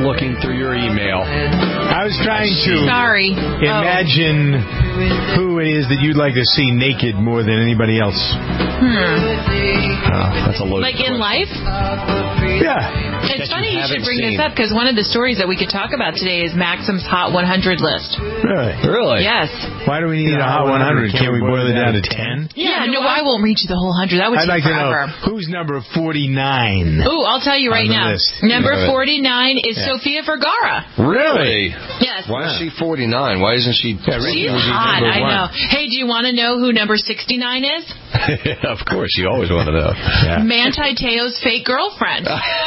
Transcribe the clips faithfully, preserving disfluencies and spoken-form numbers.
looking through your email. I was trying to Sorry. imagine oh. who it is that you'd like to see naked more than anybody else. Hmm. Oh, that's a loaded Like in question. life? Yeah. It's That funny you you should haven't bring seen. this up because one of the stories that we could talk about today is Maxim's Hot one hundred list. Really? Really? Yes. Why do we need a hot one hundred? Can't we boil it down to ten? Yeah, no, I won't reach the whole one hundred. That would I'd take like forever. to know who's number forty-nine. Ooh, I'll tell you right on the now. list. Number All right. forty-nine is Yeah. Sofia Vergara. Really? Yes. Why is she forty-nine? Why isn't she... Yeah, Ricky She's would be hot, number I one. know. Hey, do you want to know who number sixty-nine is? Of course, you always want to know. Yeah. Manti Te'o's fake girlfriend.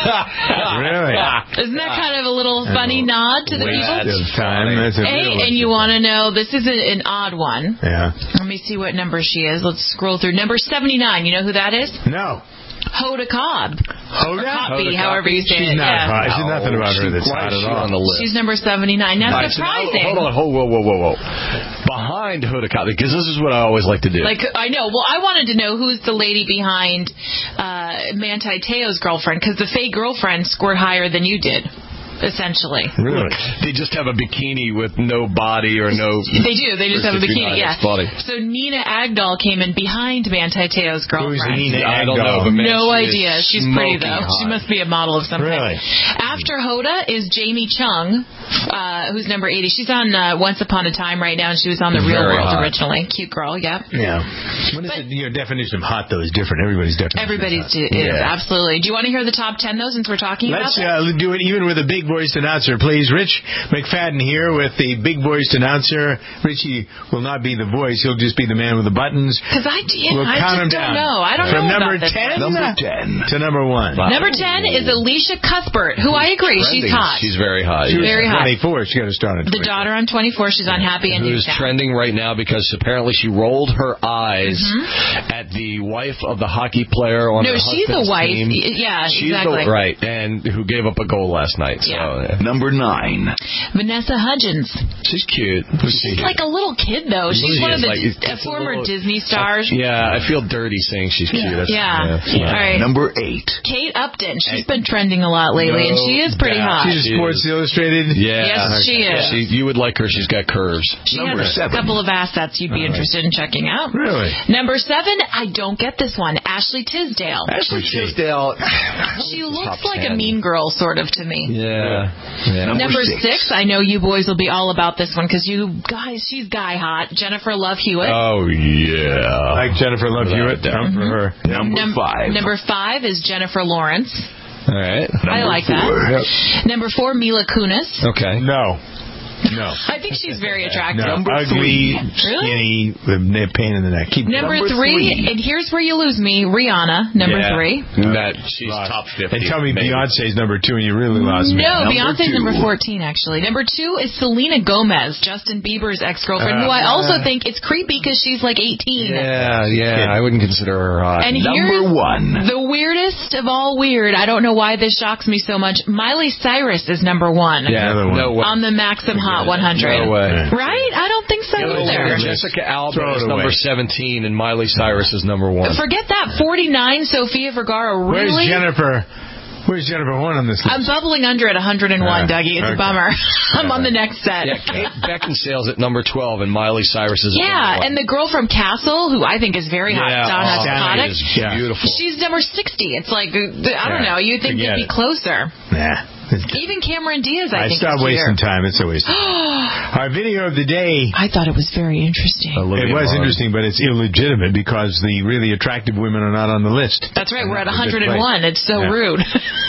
Really? Isn't that kind of a little funny nod to the Waste people? of Of time. That's a real Hey, one. and you want to know, this is a, an odd one. Yeah. Let me see what number she is. Let's scroll through. Number seventy-nine. You know who that is? No. Hoda Kotb. Hoda? Hoppy, Hoda however you say She's it. not yeah. hot. There's nothing about her that's Why hot is at she all. on the list? She's number seventy-nine. Now, All right, so now- surprising. hold on, hold, whoa, whoa, whoa, whoa. Behind Hoda Kotb, because this is what I always like to do. Like, I know. Well, I wanted to know who's the lady behind uh, Manti Te'o's girlfriend, because the fake girlfriend scored higher than you did, essentially. Really? They just have a bikini with no body or no... They do. They just have a bikini, yeah. Body. So Nina Agdal came in behind Manti Te'o's girlfriend. Who's Nina I don't Agdal? know, but man, No she is idea. She's pretty, smoking though. hot. She must be a model of some Really? kind. After Hoda is Jamie Chung, uh, who's number eighty. She's on uh, Once Upon a Time right now, and she was on The Real Very World hot. originally. Cute girl, yeah. Yeah. What is But- it? Your definition of hot, though, is different. Everybody's definition. Everybody's of hot. do, is, Yeah. absolutely. Do you want to hear the top ten, though, since we're talking Let's about uh, do it even with a big voiced announcer, please. Rich McFadden here with the big voiced announcer. Richie will not be the voice; he'll just be the man with the buttons. Because I, yeah, We'll I count just him don't down. know. I don't From know number about this ten, one. Number ten. to number one. Wow. Number ten is Alicia Cuthbert, who I agree, she's Trending. hot. She's very hot. She was Very hot. twenty-four. She got to start at The twenty-four. daughter on twenty-four, she's on Happy Ending Who's Town. trending right now because apparently she rolled her eyes Mm-hmm. at the wife of the hockey player on No, her she's a husband's wife. team. Y- Yeah, She's exactly. the, right, and who gave up a goal last night. So, Yeah. yeah. Number nine. Vanessa Hudgens. She's cute. She's like a little kid, though. She's She one is, of the like, a it's a former little- Disney stars. Yeah, I feel dirty saying she's cute. That's, Yeah. yeah. All right. Number eight. Kate Upton. She's been trending a lot lately, and No she is pretty doubt. hot. She's She a Sports is. Illustrated. Yeah. Yes, she is. She, you would like her. She's got curves. She has a couple of assets you'd be interested in checking out. Really? Number seven, I don't get this one. Ashley Tisdale. Ashley Tisdale. She looks Top like a ten. mean girl, sort of, to me. Yeah. yeah. Number six, I know you boys will be all about this one because you guys, she's guy hot. Jennifer Love Hewitt. Oh, yeah. Like Jennifer Love Without Hewitt. a doubt. Come for her. Number Num- five. Number five is Jennifer Lawrence. All right. I like that. Number four, Mila Kunis. Okay. No. No. I think she's very attractive. No. Number Ugly, three. skinny, with a pain in the neck. Keep Number, Number three, three. and here's where you lose me, Rihanna, number Yeah. three. That she's top fifty. And tell me maybe. Beyonce's number two, and you really lost me. No, Number Beyonce's two. number fourteen, actually. Number two is Selena Gomez, Justin Bieber's ex-girlfriend, Uh, who I also uh, think it's creepy because she's like eighteen. Yeah, yeah. I wouldn't consider her hot. And Number here's one. the weirdest of all weird. I don't know why this shocks me so much. Miley Cyrus is number one Yeah, Another one. no way. on the Maxim Hot one hundred. No way. Right? I don't think so No either. way. Jessica Alba Throw it is away. number seventeen, and Miley Cyrus is number one. Forget that. forty-nine, Sofia Vergara. Where's Really? Jennifer? Where's Jennifer Horn on this list? I'm bubbling under at one hundred one, Uh, Dougie. It's okay. a bummer. I'm on the next set. Yeah, Kate Beckinsale's at number twelve, and Miley Cyrus is at Yeah, number one. and the girl from Castle, who I think is very hot, yeah, Donna oh, Scottick, she is Yeah. beautiful. she's number sixty. It's like, uh, I don't Yeah, know, you'd think forget they'd be it. closer. Nah. Even Cameron Diaz, I, I think, stop is wasting here. time. It's a waste of time. Our video of the day. I thought it was very interesting. Olivia It was Munn. interesting, but it's illegitimate because the really attractive women are not on the list. That's right, And we're at that's a one good hundred one. place. It's so Yeah. rude.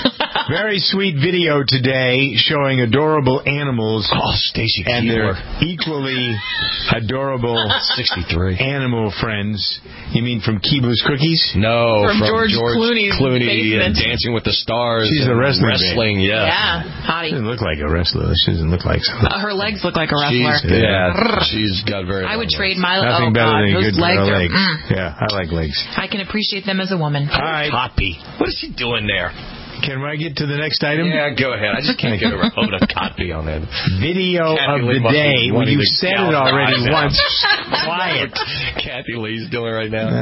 Very sweet video today showing adorable animals Oh, Stacey and their Keebler. equally adorable sixty-three. animal friends. You mean from Keebler's Cookies? No, From from, George Clooney's Clooney and basement. Dancing with the Stars. She's a and wrestling Wrestling, yeah. Yeah, She hottie. doesn't look like a wrestler. She doesn't look like something. Uh, her legs look like a wrestler. She's, yeah, she's got very. I would long trade legs. my Nothing oh better God, than those good legs girl are. legs. Mm, Yeah, I like legs. I can appreciate them as a woman. All right. Hoppy. What is she doing there? Can I get to the next item? Yeah, go ahead. I just can't get over Hoda Kotb on that. Video Kathy of Lee the must be day. Well, wanting you to said gouge it her already eyes out. once. Quiet. Kathy Lee's doing right now.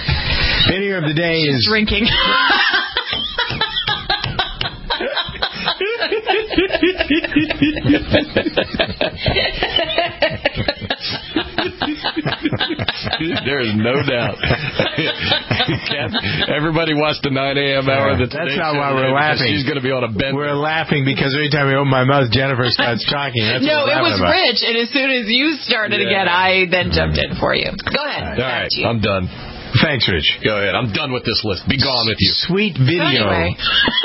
Uh, video of the day is Drinking. There is no doubt. Everybody watched the nine a.m. hour. Of the That's Today not Show why we're today, laughing. She's going to be on a bend. We're laughing because every time we open my mouth, Jennifer starts talking. That's no, what it we're was laughing about. Rich, and as soon as you started Yeah. again, I then jumped in for you. Go ahead. All right, I'm done. Thanks, Rich. Go ahead. I'm done with this list. Be gone with you. Sweet video Anyway.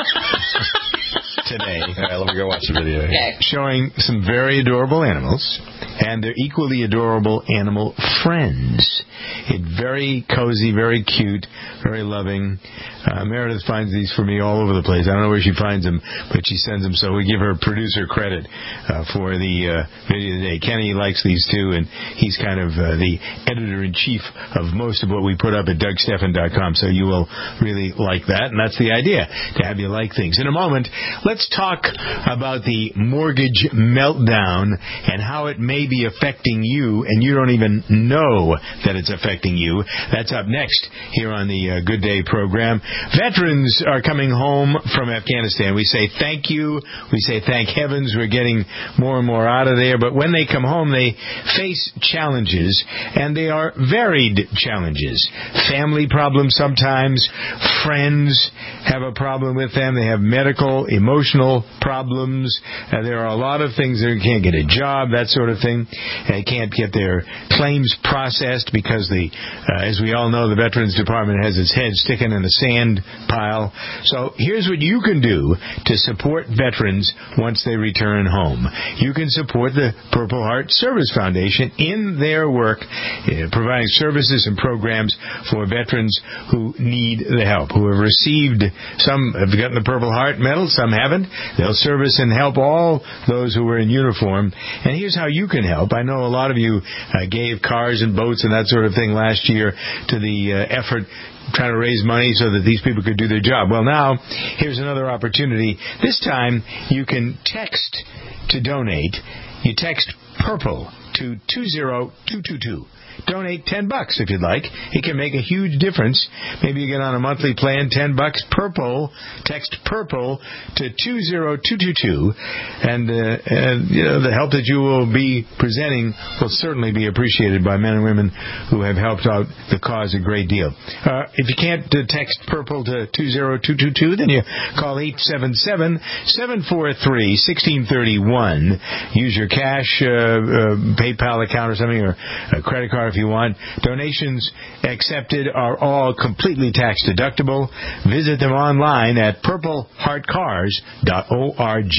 today. All right, let me go watch the video. Okay. Showing some very adorable animals and their equally adorable animal friends. It very cozy, very cute, very loving. Uh, Meredith finds these for me all over the place. I don't know where she finds them, but she sends them, so we give her producer credit uh, for the uh, video today. Kenny likes these too, and he's kind of uh, the editor-in-chief of most of what we put up at Doug Stephan dot com, so you will really like that, and that's the idea, to have you like things. In a moment, let's talk about the mortgage meltdown and how it may be affecting you, and you don't even know that it's affecting you. That's up next here on the uh, Good Day program. Veterans are coming home from Afghanistan. We say thank you. We say thank heavens we're getting more and more out of there. But when they come home, they face challenges, and they are varied challenges. Family problems sometimes. Friends have a problem with them. They have medical, emotional problems. Uh, there are a lot of things. They can't get a job, that sort of thing. They can't get their claims processed because, the, uh, as we all know, the Veterans Department has its head sticking in the sand pile. So here's what you can do to support veterans once they return home. You can support the Purple Heart Service Foundation in their work, uh, providing services and programs for veterans who need the help, who have received, some have gotten the Purple Heart medal, some haven't. They'll service and help all those who are in uniform. And here's how you can help. I know a lot of you uh, gave cars and boats and that sort of thing last year to the uh, effort trying to raise money so that these people could do their job. Well, now, here's another opportunity. This time, you can text to donate. You text PURPLE to two zero two two two. Donate ten bucks if you'd like. It can make a huge difference. Maybe you get on a monthly plan, ten bucks, purple, text purple to two zero two two two, and, uh, and you know, the help that you will be presenting will certainly be appreciated by men and women who have helped out the cause a great deal. Uh, if you can't uh, text purple to two zero two two two, then you call eight seven seven, seven four three, one six three one. Use your cash uh, uh, PayPal account or something, or a credit card if you want. Donations accepted are all completely tax deductible. Visit them online at purple heart cars dot org.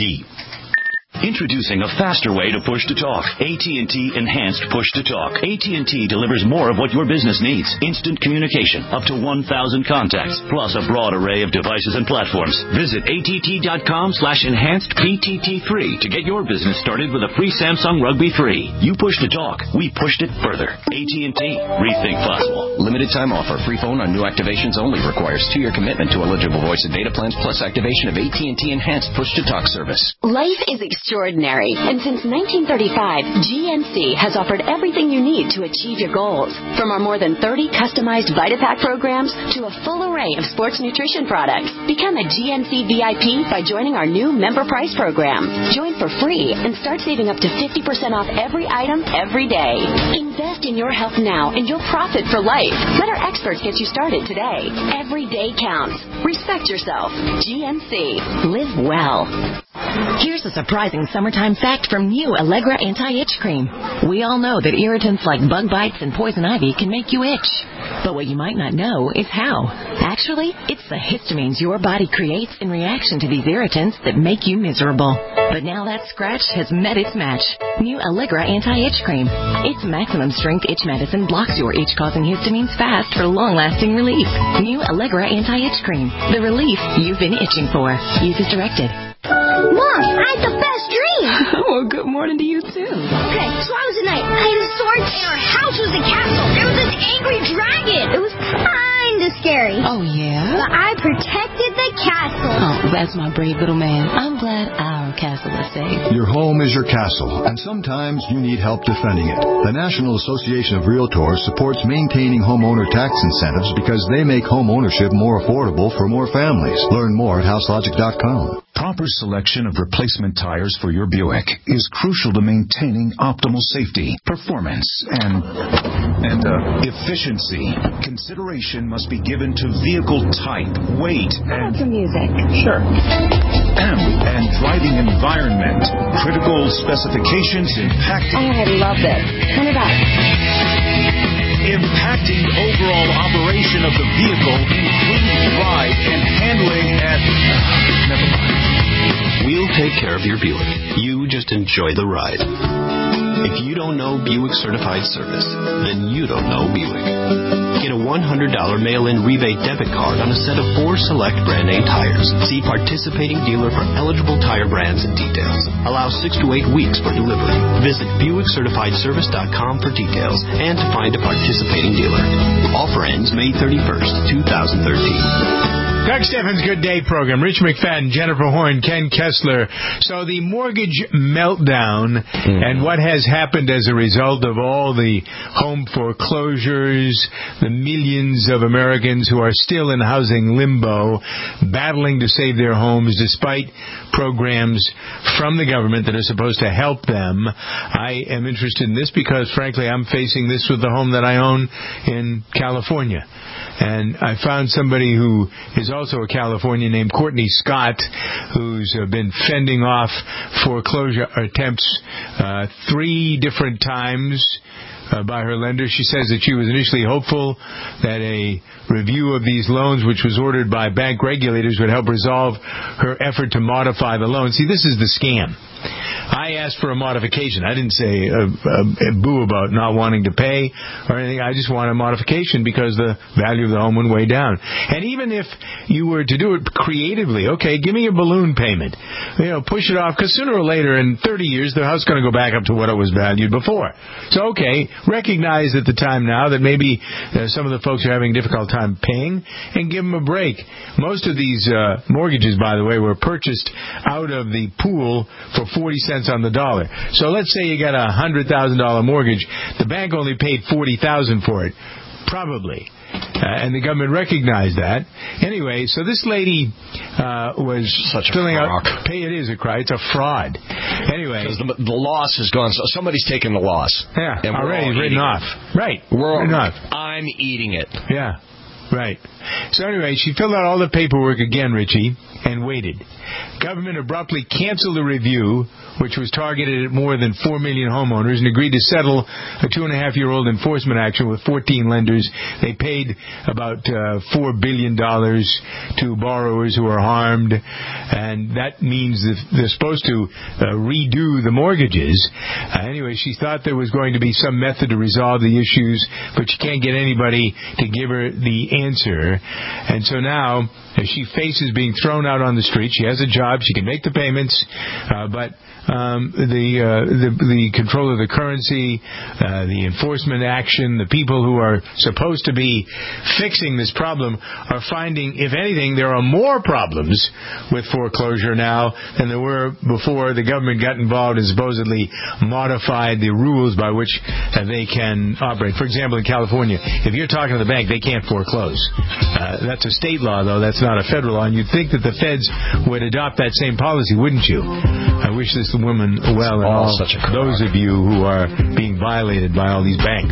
Introducing a faster way to push to talk. A T and T Enhanced Push to Talk. A T and T delivers more of what your business needs. Instant communication, up to one thousand contacts, plus a broad array of devices and platforms. Visit A T T dot com slash enhanced P T T three to get your business started with a free Samsung Rugby three. You push to talk. We pushed it further. A T and T. Rethink possible. Limited time offer. Free phone on new activations only. Requires two-year commitment to eligible voice and data plans plus activation of A T and T Enhanced Push to Talk service. Life is extraordinary, and since nineteen thirty-five, G N C has offered everything you need to achieve your goals. From our more than thirty customized VitaPack programs to a full array of sports nutrition products. Become a G N C V I P by joining our new member price program. Join for free and start saving up to fifty percent off every item every day. Invest in your health now and you'll profit for life. Let our experts get you started today. Every day counts. Respect yourself. G N C. Live well. Here's a surprising summertime fact from new Allegra Anti-Itch Cream. We all know that irritants like bug bites and poison ivy can make you itch. But what you might not know is how. Actually, it's the histamines your body creates in reaction to these irritants that make you miserable. But now that scratch has met its match. New Allegra Anti-Itch Cream. Its maximum strength itch medicine blocks your itch-causing histamines fast for long-lasting relief. New Allegra Anti-Itch Cream. The relief you've been itching for. Use as directed. Mom, I had the best dream. Well, good morning to you, too. Okay, so I was a knight. I had a sword, and our house was a castle. There was this angry dragon. It was kind of scary. Oh, yeah? But I protected the castle. Oh, that's my brave little man. I'm glad our castle is safe. Your home is your castle, and sometimes you need help defending it. The National Association of Realtors supports maintaining homeowner tax incentives because they make home ownership more affordable for more families. Learn more at house logic dot com. Proper selection of replacement tires for your Buick is crucial to maintaining optimal safety, performance, and and uh, efficiency. Consideration must be given to vehicle type, weight, and some music. Sure. M and driving environment. Critical specifications impacting. Oh, I love this. Turn it up. Impacting overall operation of the vehicle, including ride and handling at. Uh, never mind. We'll take care of your Buick. You just enjoy the ride. If you don't know Buick Certified Service, then you don't know Buick. Get a one hundred dollars mail-in rebate debit card on a set of four select brand name tires. See participating dealer for eligible tire brands and details. Allow six to eight weeks for delivery. Visit Buick Certified Service dot com for details and to find a participating dealer. Offer ends May thirty-first, twenty thirteen. Doug Steffens' Good Day program. Rich McFadden, Jennifer Horn, Ken Kessler. So the mortgage meltdown mm. and what has happened as a result of all the home foreclosures, the millions of Americans who are still in housing limbo, battling to save their homes despite programs from the government that are supposed to help them. I am interested in this because, frankly, I'm facing this with the home that I own in California. And I found somebody who is also a Californian named Courtney Scott, who's uh, been fending off foreclosure attempts uh, three different times uh, by her lender. She says that she was initially hopeful that a review of these loans, which was ordered by bank regulators, would help resolve her effort to modify the loan. See, this is the scam. I asked for a modification. I didn't say a, a, a boo about not wanting to pay or anything. I just want a modification because the value of the home went way down. And even if you were to do it creatively, okay, give me a balloon payment. You know, push it off, because sooner or later, in thirty years, the house is going to go back up to what it was valued before. So, okay, recognize at the time now that maybe uh, some of the folks are having a difficult time paying, and give them a break. Most of these uh, mortgages, by the way, were purchased out of the pool for forty cents on the dollar. So let's say you got a one hundred thousand dollars mortgage. The bank only paid forty thousand dollars for it. Probably. Uh, and the government recognized that. Anyway, so this lady uh, was Such filling a out. Pay it is a cry. It's a fraud. Anyway, the, the loss has gone. So somebody's taken the loss. Yeah, and already written off. It. Right, we're written off. I'm eating it. Yeah, right. So anyway, she filled out all the paperwork again, Richie, and waited. Government abruptly canceled the review, which was targeted at more than four million homeowners, and agreed to settle a two-and-a-half-year-old enforcement action with fourteen lenders. They paid about uh, four billion dollars to borrowers who are harmed, and that means that they're supposed to uh, redo the mortgages. Uh, anyway, she thought there was going to be some method to resolve the issues, but she can't get anybody to give her the answer. And so now, as she faces being thrown out on the street, she has a job, she can make the payments, uh, but um, the, uh, the the control of the currency, uh, the enforcement action, the people who are supposed to be fixing this problem are finding, if anything, there are more problems with foreclosure now than there were before the government got involved and supposedly modified the rules by which uh, they can operate. For example, in California, if you're talking to the bank, they can't foreclose. Uh, that's a state law, though. That's not a federal law. And you'd think that the feds would adopt that same policy, wouldn't you? I wish this woman well, and all, all such a those of you who are being violated by all these banks.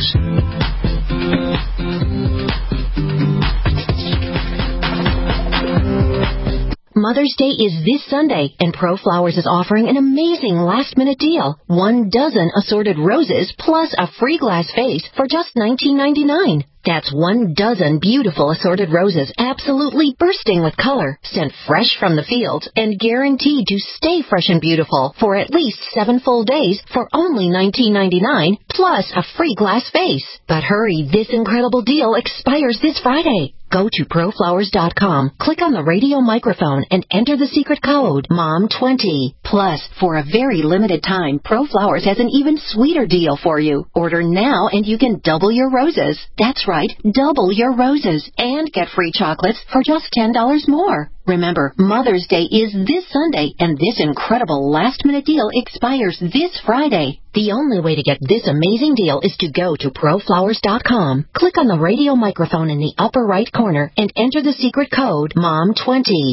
Mother's Day is this Sunday, and ProFlowers is offering an amazing last-minute deal. One dozen assorted roses plus a free glass vase for just nineteen ninety-nine. That's one dozen beautiful assorted roses, absolutely bursting with color, sent fresh from the fields, and guaranteed to stay fresh and beautiful for at least seven full days for only nineteen ninety-nine, plus a free glass vase. But hurry, this incredible deal expires this Friday. Go to pro flowers dot com, click on the radio microphone, and enter the secret code, mom twenty. Plus, for a very limited time, ProFlowers has an even sweeter deal for you. Order now and you can double your roses. That's right, double your roses, and get free chocolates for just ten dollars more. Remember, Mother's Day is this Sunday, and this incredible last-minute deal expires this Friday. The only way to get this amazing deal is to go to pro flowers dot com, click on the radio microphone in the upper right corner, and enter the secret code, mom twenty.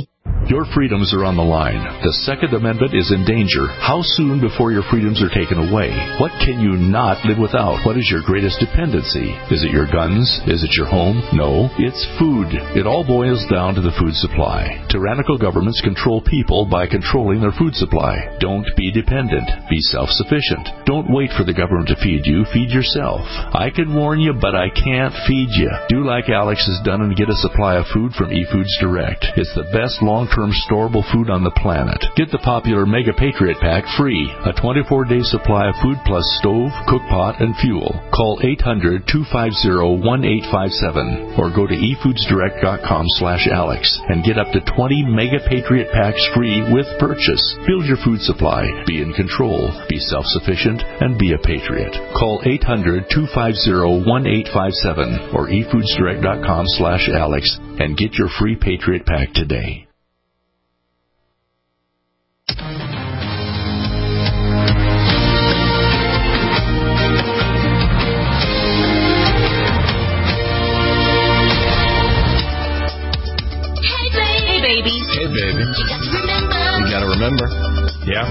Your freedoms are on the line. The Second Amendment is in danger. How soon before your freedoms are taken away? What can you not live without? What is your greatest dependency? Is it your guns? Is it your home? No, it's food. It all boils down to the food supply. Tyrannical governments control people by controlling their food supply. Don't be dependent. Be self-sufficient. Don't wait for the government to feed you. Feed yourself. I can warn you, but I can't feed you. Do like Alex has done and get a supply of food from eFoods Direct. It's the best long-term storable food on the planet. Get the popular Mega Patriot Pack free. A twenty-four day supply of food plus stove, cook pot, and fuel. Call eight hundred, two five zero, one eight five seven or go to e foods direct dot com slash Alex and get up to twenty Mega Patriot Packs free with purchase. Build your food supply. Be in control. Be self-sufficient and be a patriot. Call eight hundred, two five zero, one eight five seven or e foods direct dot com slash Alex and get your free Patriot Pack today. Hey, baby. You gotta remember. Yeah.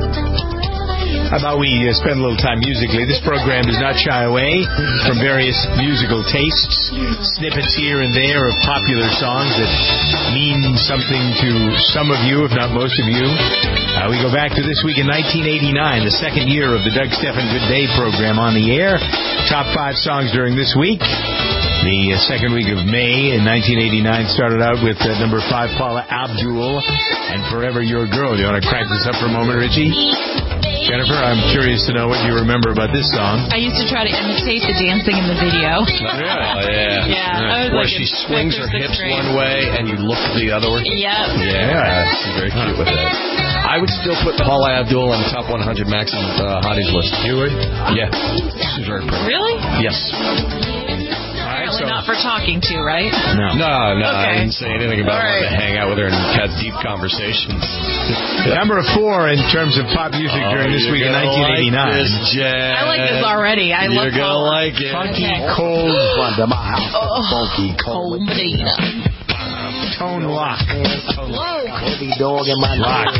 How about we uh, spend a little time musically? This program does not shy away from various musical tastes, snippets here and there of popular songs that mean something to some of you, if not most of you. Uh, we go back to this week in nineteen eighty-nine, the second year of the Doug Stephan Good Day program on the air. Top five songs during this week. The uh, second week of May in nineteen eighty-nine started out with uh, number five, Paula Abdul, and Forever Your Girl. Do you want to crank this up for a moment, Richie? Jennifer, I'm curious to know what you remember about this song. I used to try to imitate the dancing in the video. Oh, yeah. Yeah. I was Where like she in swings fifth or her hips sixth grade. one way and you look the other way. Yep. Yeah. She's very cute with that. I would still put Paula Abdul on the top one hundred maximum uh, hotties list. You would? Yeah. She's very pretty. Really? Yes. Apparently not for talking to, right? No. No, no. Okay. I didn't say anything about All wanting right. to hang out with her and have deep conversations. Number four in terms of pop music Oh, during this you're week in gonna nineteen eighty-nine. Like this, Jen. I like this already. I You're love gonna Paula. like it. Funky, Okay. cold, Oh, funky, Cole Medina. tone lock. Heavy dog in my Lock.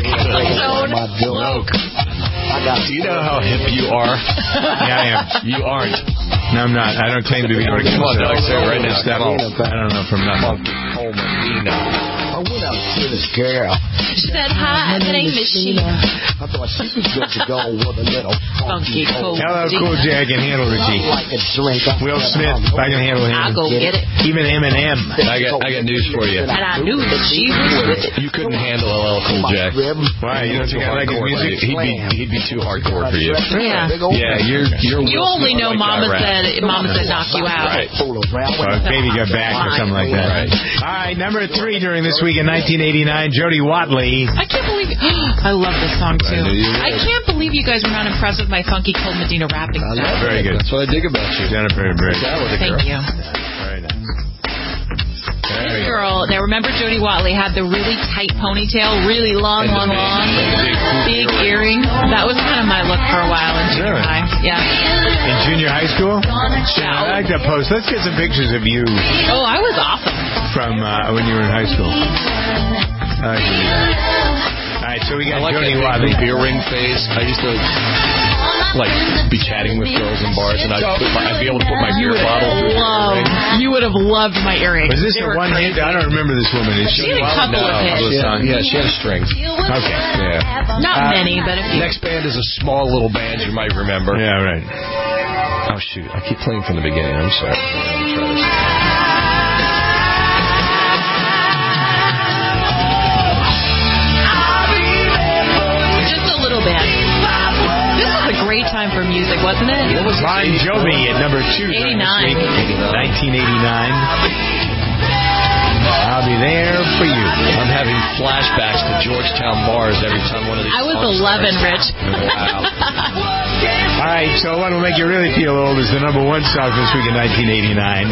Tone. Do you know how hip you are? Yeah, I am. You aren't. No, I'm not. I don't claim to be able to Come on, Doug, say it right now. Stuff. Come on. I don't know from nothing. Cole Medina. I went out to this girl. She said, hi, my name is Sheena. I thought she was good to go with a little Funky Cole Hello, Cool Medina. J. I can handle Richie. like a drink. Will Smith, I can handle him. I'll go get it. Even Eminem. I got, I got news for you. And I knew that she was with it. You couldn't handle L L Cool J. Why? You don't think I like his music? He'd be, he'd be too hardcore for you. Yeah. Yeah, you're, you're You Will only Smith know like Mama that rap. said Mama said knock you out. Right. Or Baby Got Back or something like that. Right. All right, number three during this week in nineteen eighty-nine, Jody Watley. I can't believe I love this song too. I knew you would. I can't believe you guys were not impressed with my funky Cole Medina rapping style. Very good. That's what I dig about you. Jennifer, very That was a girl. Thank you. Very nice. There This you go. girl, now remember Jody Watley had the really tight ponytail, really long, And the long, big- long, big big earrings. That was kind of my look for a while in junior Really? high. Yeah. In junior high school? Yeah. I like that post. Let's get some pictures of you Oh, I was awesome. from uh, when you were in high school. I like to do that. All right, so we I got like Jody that Watley. big beer ring face. I used to like be chatting with girls in bars, and I'd, put my, I'd be able to put my You beer would bottle through the love. ring. You would have loved my earrings. Was this They a were one hit? crazy. I don't remember this woman. Is She had a couple No, of hits. she had, yeah, she had a string. Okay. Yeah. Not Uh, many, but a few. Next band is a small little band you might remember. Yeah, right. Oh shoot! I keep playing from the beginning. I'm sorry. Let me try this. Just a little bit. This was a great time for music, wasn't it? What was this, Bon Jovi at number two. during this eighty-nine. week. nineteen eighty-nine. I'll be there for you. I'm having flashbacks to Georgetown bars every time one of these. I was songs eleven, starts. Rich. Wow. All right, so what will make you really feel old is the number one song this week in nineteen eighty-nine.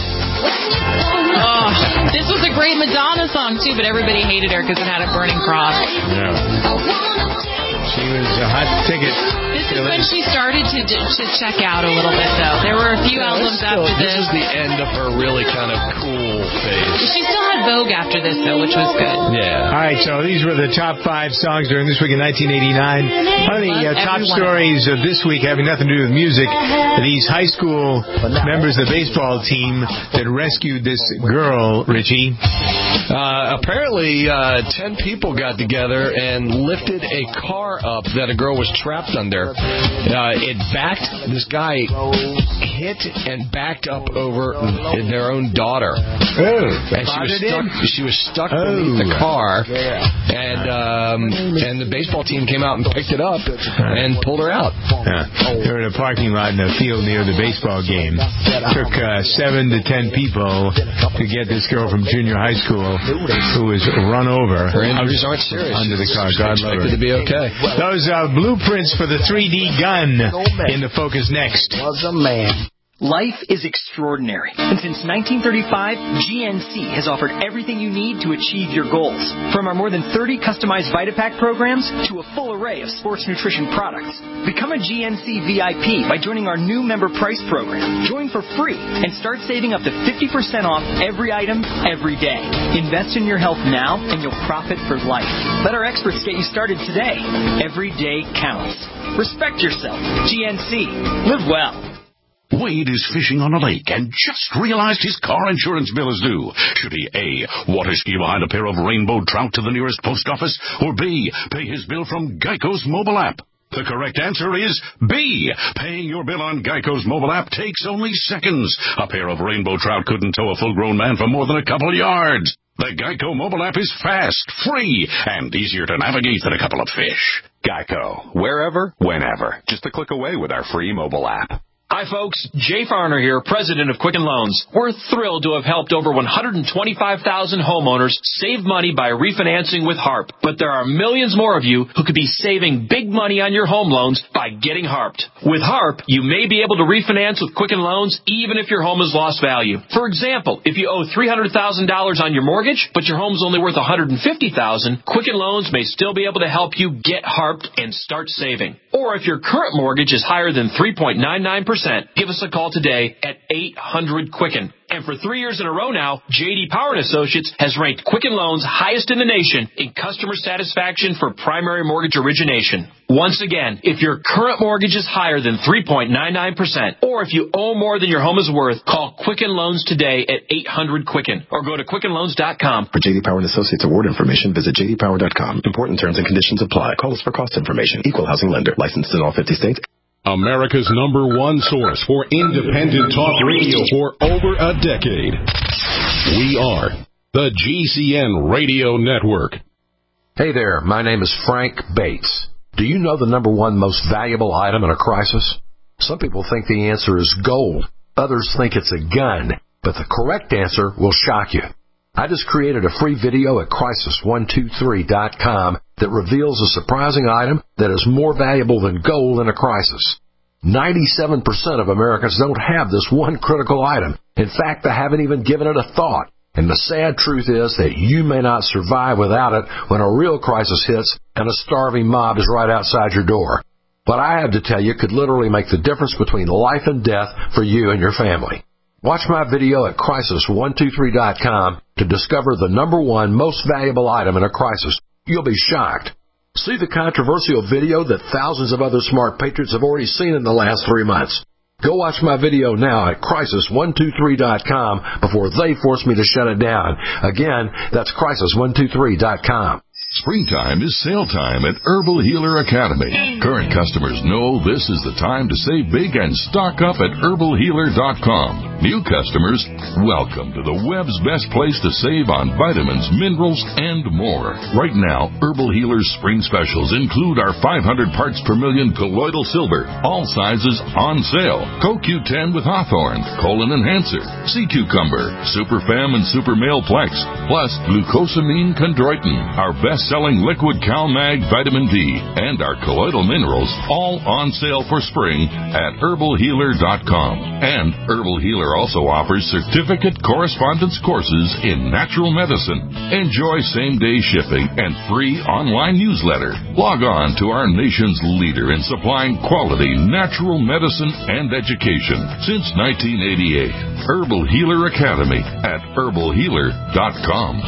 Oh, this was a great Madonna song too, but everybody hated her because it had a burning cross. Yeah. She was a hot ticket. This is when she started to to check out a little bit, though. There were a few Yeah, albums still, after this this. is the end of her really kind of cool phase. She still had Vogue after this, though, which was good. Yeah. All right, so these were the top five songs during this week in nineteen eighty-nine. One of the uh, top stories of this week having nothing to do with music, these high school members of the baseball team that rescued this girl, Richie. Uh, apparently, uh, ten people got together and lifted a car up that a girl was trapped under. Uh, it backed, this guy hit and backed up over their own daughter. Oh, and she was stuck, she was stuck beneath the car, and um, and the baseball team came out and picked it up and pulled her out. Yeah. They were in a parking lot in a field near the baseball game. Took uh, seven to ten people to get this girl from junior high school who was run over. Her injuries aren't serious. Under the car. God love her. Expected to be okay. Those uh, blueprints for the three D gun in the focus next. Was a man. Life is extraordinary, and since nineteen thirty-five, G N C has offered everything you need to achieve your goals. From our more than thirty customized VitaPack programs to a full array of sports nutrition products. Become a G N C V I P by joining our new member price program. Join for free and start saving up to fifty percent off every item, every day. Invest in your health now, and you'll profit for life. Let our experts get you started today. Every day counts. Respect yourself. G N C. Live well. Wade is fishing on a lake and just realized his car insurance bill is due. Should he A, water ski behind a pair of rainbow trout to the nearest post office, or B, pay his bill from Geico's mobile app? The correct answer is B. Paying your bill on Geico's mobile app takes only seconds. A pair of rainbow trout couldn't tow a full-grown man for more than a couple of yards. The Geico mobile app is fast, free, and easier to navigate than a couple of fish. Geico. Wherever, whenever. Just a click away with our free mobile app. Hi, folks. Jay Farner here, president of Quicken Loans. We're thrilled to have helped over one hundred twenty-five thousand homeowners save money by refinancing with HARP. But there are millions more of you who could be saving big money on your home loans by getting HARPed. With HARP, you may be able to refinance with Quicken Loans even if your home has lost value. For example, if you owe three hundred thousand dollars on your mortgage, but your home's only worth one hundred fifty thousand dollars, Quicken Loans may still be able to help you get HARPed and start saving. Or if your current mortgage is higher than three point nine nine percent, give us a call today at eight hundred Quicken. And for three years in a row now, J D Power and Associates has ranked Quicken Loans highest in the nation in customer satisfaction for primary mortgage origination. Once again, if your current mortgage is higher than three point nine nine percent, or if you owe more than your home is worth, call Quicken Loans today at eight hundred Quicken or go to Quicken Loans dot com. For J D Power and Associates award information, visit J D Power dot com. Important terms and conditions apply. Call us for cost information. Equal housing lender. Licensed in all fifty states. America's number one source for independent talk radio for over a decade. We are the G C N Radio Network. Hey there, my name is Frank Bates. Do you know the number one most valuable item in a crisis? Some people think the answer is gold. Others think it's a gun. But the correct answer will shock you. I just created a free video at crisis one two three dot com that reveals a surprising item that is more valuable than gold in a crisis. ninety-seven percent of Americans don't have this one critical item. In fact, they haven't even given it a thought. And the sad truth is that you may not survive without it when a real crisis hits and a starving mob is right outside your door. What I have to tell you could literally make the difference between life and death for you and your family. Watch my video at crisis one two three dot com to discover the number one most valuable item in a crisis. You'll be shocked. See the controversial video that thousands of other smart patriots have already seen in the last three months. Go watch my video now at crisis one two three dot com before they force me to shut it down. Again, that's crisis one two three dot com. Springtime is sale time at Herbal Healer Academy. Current customers know this is the time to save big and stock up at herbal healer dot com. New customers, welcome to the web's best place to save on vitamins, minerals, and more. Right now, Herbal Healer's spring specials include our five hundred parts per million colloidal silver, all sizes on sale, Co Q ten with Hawthorne, Colon Enhancer, Sea Cucumber, Super Fem and Super Male Plex, plus Glucosamine Chondroitin, our best best-selling liquid CalMag Vitamin D and our colloidal minerals, all on sale for spring at herbal healer dot com. And Herbal Healer also offers certificate correspondence courses in natural medicine. Enjoy same-day shipping and free online newsletter. Log on to our nation's leader in supplying quality natural medicine and education since nineteen eighty-eight. Herbal Healer Academy at herbal healer dot com.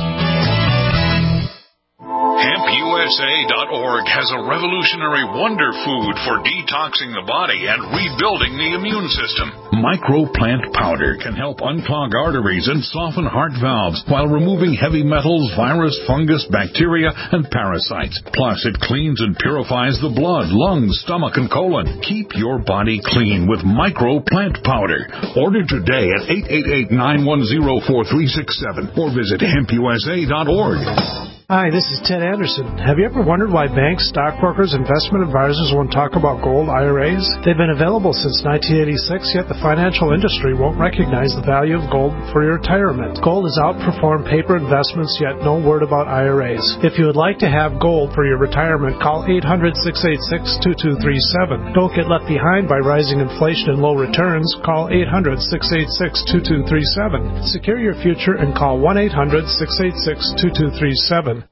hemp u s a dot org has a revolutionary wonder food for detoxing the body and rebuilding the immune system. Microplant powder can help unclog arteries and soften heart valves while removing heavy metals, virus, fungus, bacteria, and parasites. Plus, it cleans and purifies the blood, lungs, stomach, and colon. Keep your body clean with Microplant powder. Order today at eight eight eight, nine one zero, four three six seven or visit hemp u s a dot org. Hi, this is Ted Anderson. Have you ever wondered why banks, stockbrokers, investment advisors won't talk about gold I R As? They've been available since nineteen eighty-six, yet the financial industry won't recognize the value of gold for your retirement. Gold has outperformed paper investments, yet no word about I R As. If you would like to have gold for your retirement, call eight hundred, six eight six, two two three seven. Don't get left behind by rising inflation and low returns. Call eight hundred, six eight six, two two three seven. Secure your future and call one eight hundred, six eight six, two two three seven.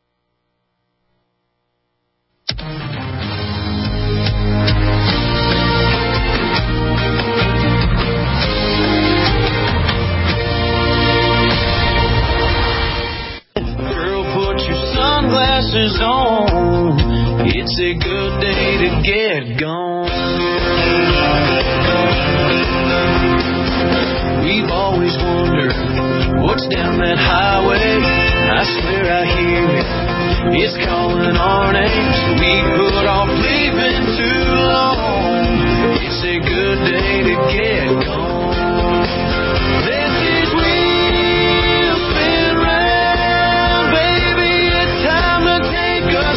Sunglasses on, it's a good day to get gone. We've always wondered what's down that highway. I swear I hear it, it's calling our names. We put off leaving too long. It's a good day to get gone. Let these wheels spin round, baby. It's time to take us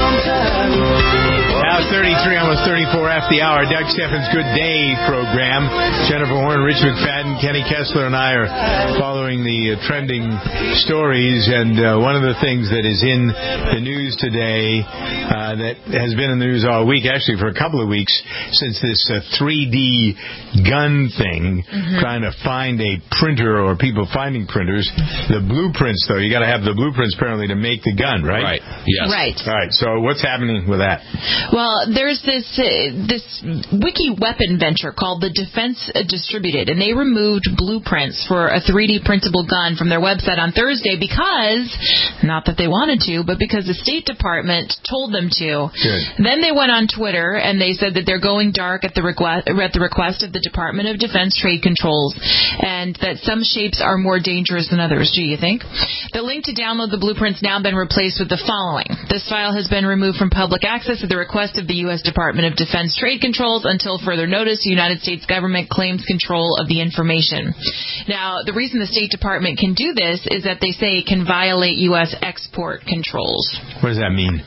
sometime. Now thirty-three, almost thirty-four after the hour. Doug Steffens' Good Day program. Jennifer Horn, Rich McFadden, Kenny Kessler, and I are following the uh, trending stories. And uh, one of the things that is in the news today uh, that has been in the news all week, actually for a couple of weeks, since this uh, three D gun thing, mm-hmm. trying to find a printer or people finding printers. The blueprints, though, you got to have the blueprints apparently to make the gun, right? Right. Yes. Right. All right. So what's happening with that? Well, there's this uh, this wiki weapon venture called the Defense Distributed, and they removed blueprints for a three D printable gun from their website on Thursday because, not that they wanted to, but because the State Department told them to. Good. Then they went on Twitter and they said that they're going dark at the request at the request of the Department of Defense Trade Controls, and that some shapes are more dangerous than others. Do you think? The link to download the blueprints now been replaced with the following: this file has been removed from public access at the request of the U S Department of Defense Trade Controls until further notice. The United States government claims control of the information. Now, the reason the State Department can do this is that they say it can violate U S export controls. What does that mean?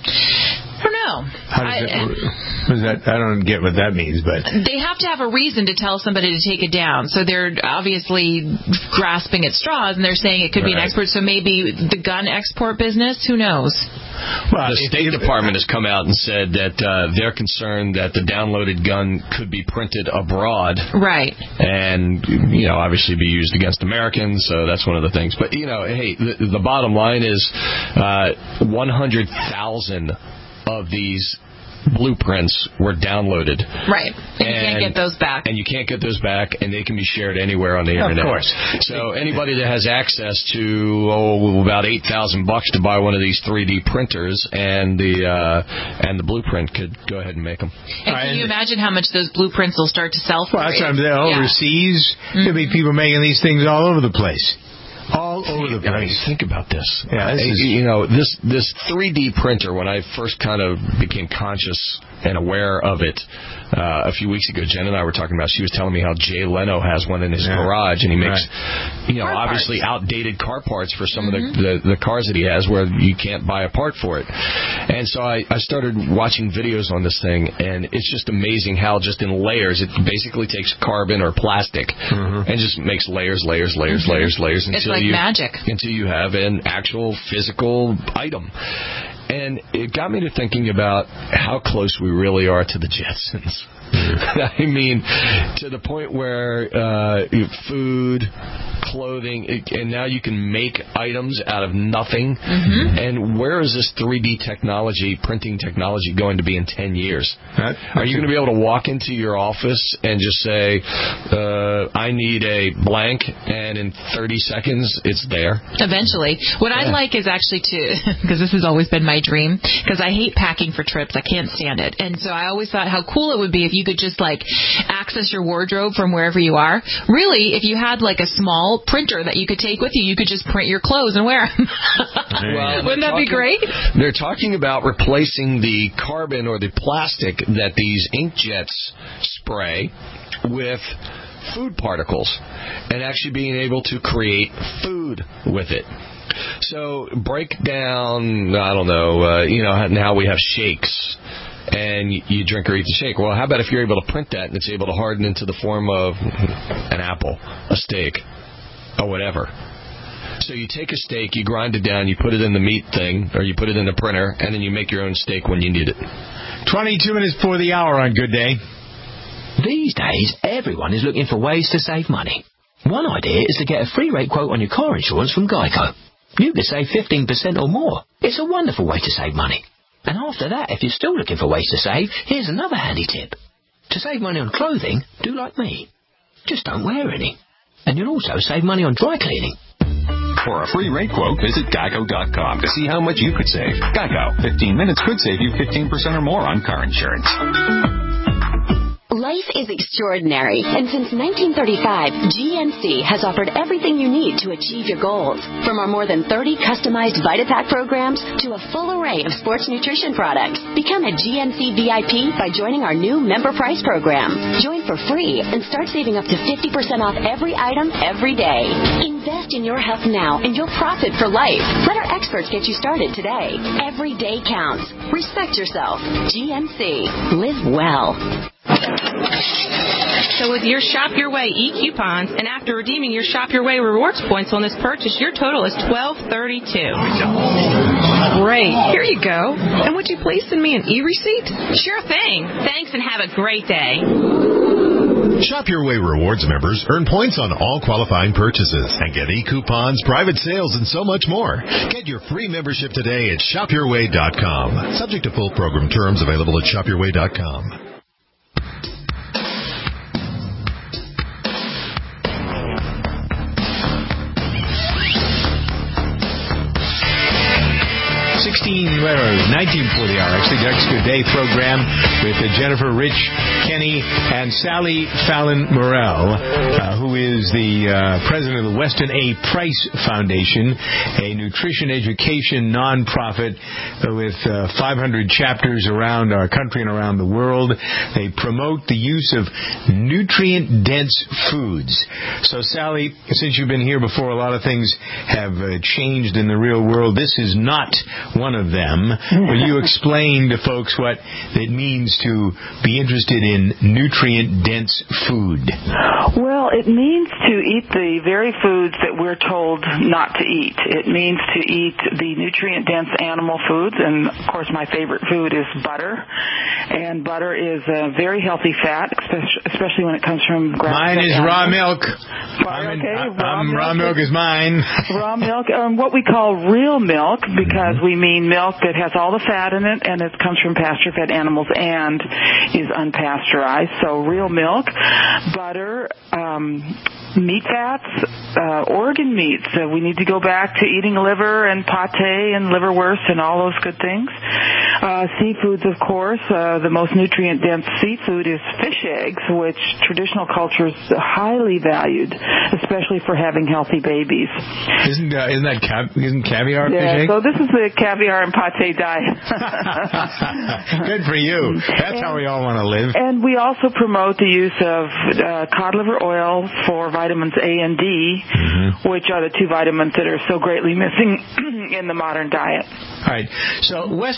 I don't know. How does I, that, what is that? I don't get what that means, but they have to have a reason to tell somebody to take it down. So they're obviously grasping at straws, and they're saying it could right. be an export. So maybe the gun export business. Who knows? Well, the State Department has come out and said that uh, they're concerned that the downloaded gun could be printed abroad, right? And you know, obviously be used against Americans. So that's one of the things. But you know, hey, the, the bottom line is uh, one hundred thousand of these blueprints were downloaded. Right. And, and you can't get those back. And you can't get those back, and they can be shared anywhere on the internet. Of course. So anybody that has access to oh about eight thousand bucks to buy one of these three D printers and the uh, and the blueprint could go ahead and make them. And can you imagine how much those blueprints will start to sell for? Well, that's what I'm saying. Overseas, yeah. There'll be people making these things all over the place. All over the place. Think about this. Yeah, this is, you know, this this three D printer, when I first kind of became conscious and aware of it uh, a few weeks ago, Jen and I were talking about, she was telling me how Jay Leno has one in his yeah. garage, and he makes, right. you know, car obviously parts. outdated car parts for some mm-hmm. of the, the, the cars that he has where you can't buy a part for it. And so I, I started watching videos on this thing, and it's just amazing how just in layers, it basically takes carbon or plastic mm-hmm. and just makes layers, layers, layers, mm-hmm. layers, layers. It's until like you, magic. Until you have an actual physical item. And it got me to thinking about how close we really are to the Jetsons. I mean, to the point where uh, food, clothing, and now you can make items out of nothing. Mm-hmm. And where is this three D technology, printing technology, going to be in ten years? That, Are you going to be able to walk into your office and just say, uh, I need a blank, and in thirty seconds, it's there? Eventually. What yeah. I'd like is actually to, because this has always been my dream, because I hate packing for trips. I can't stand it. And so I always thought how cool it would be if you could just, like, access your wardrobe from wherever you are. Really, if you had, like, a small printer that you could take with you, you could just print your clothes and wear them. Well, wouldn't that talking, be great? They're talking about replacing the carbon or the plastic that these inkjets spray with food particles and actually being able to create food with it. So break down, I don't know, uh, you know, now we have shakes. And you drink or eat the shake. Well, how about if you're able to print that and it's able to harden into the form of an apple, a steak, or whatever. So you take a steak, you grind it down, you put it in the meat thing, or you put it in the printer, and then you make your own steak when you need it. twenty-two minutes before the hour on Good Day. These days, everyone is looking for ways to save money. One idea is to get a free rate quote on your car insurance from Geico. You could save fifteen percent or more. It's a wonderful way to save money. And after that, if you're still looking for ways to save, here's another handy tip. To save money on clothing, do like me. Just don't wear any. And you'll also save money on dry cleaning. For a free rate quote, visit geico dot com to see how much you could save. Geico. fifteen minutes could save you fifteen percent or more on car insurance. Life is extraordinary, and since nineteen thirty-five, G N C has offered everything you need to achieve your goals. From our more than thirty customized VitaPack programs to a full array of sports nutrition products. Become a G N C V I P by joining our new member price program. Join for free and start saving up to fifty percent off every item every day. Invest in your health now, and you'll profit for life. Let our experts get you started today. Every day counts. Respect yourself. G N C. Live well. So with your Shop Your Way e-coupons, and after redeeming your Shop Your Way rewards points on this purchase, your total is twelve thirty-two. Great. Here you go. And would you please send me an e-receipt? Sure thing. Thanks, and have a great day. Shop Your Way Rewards members earn points on all qualifying purchases and get e-coupons, private sales, and so much more. Get your free membership today at shop your way dot com. Subject to full program terms, available at shop your way dot com. sixteen, nineteen before the hour, actually. Doug's Good Day program with Jennifer Rich Kenny and Sally Fallon Morell, uh, who is the uh, president of the Weston A. Price Foundation, a nutrition education nonprofit with uh, five hundred chapters around our country and around the world. They promote the use of nutrient-dense foods. So, Sally, since you've been here before, a lot of things have uh, changed in the real world. This is not one of them. Will you explain to folks what it means to be interested in nutrient-dense food? Well, it means to eat the very foods that we're told not to eat. It means to eat the nutrient-dense animal foods, and, of course, my favorite food is butter. And butter is a very healthy fat, especially when it comes from grass-fed Mine is animals. raw milk. I'm, okay, raw, milk, raw milk is mine. Raw milk, um, what we call real milk, because we mean milk that has all the fat in it, and it comes from pasture-fed animals and is unpasteurized. So real milk, butter, um, meat fats, uh, organ meats. Uh, we need to go back to eating liver and pate and liverwurst and all those good things. Uh, seafoods, of course. Uh, the most nutrient-dense seafood is fish eggs, which traditional cultures highly valued, especially for having healthy babies. Isn't uh, isn't that cav- isn't caviar yeah, fish egg? So this is the caviar and pate diet. Good for you. That's and, how we all want to live. And we also promote the use of uh, cod liver oil for vitamins A and D, mm-hmm. which are the two vitamins that are so greatly missing in the modern diet. All right. So Weston A.